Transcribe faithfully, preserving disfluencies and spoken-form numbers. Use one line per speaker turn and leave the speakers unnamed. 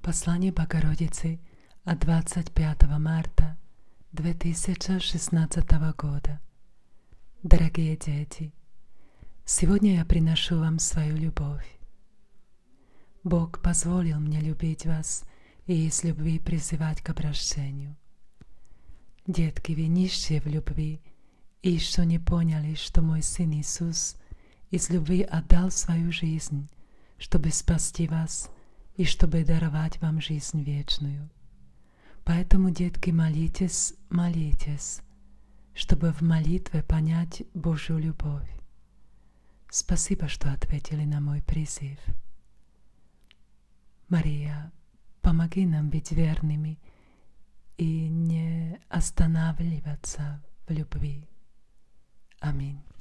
Послание Богородицы от двадцать пятого марта две тысячи шестнадцатого года. Дорогие дети, сегодня я приношу вам свою любовь. Бог позволил мне любить вас и из любви призывать к обращению. Детки, вы нищие в любви и еще не поняли, что мой Сын Иисус из любви отдал свою жизнь, чтобы спасти вас и чтобы даровать вам жизнь вечную. Поэтому, детки, молитесь, молитесь, чтобы в молитве понять Божью любовь. Спасибо, что ответили на мой призыв. Мария, помоги нам быть верными и не останавливаться в любви. Аминь.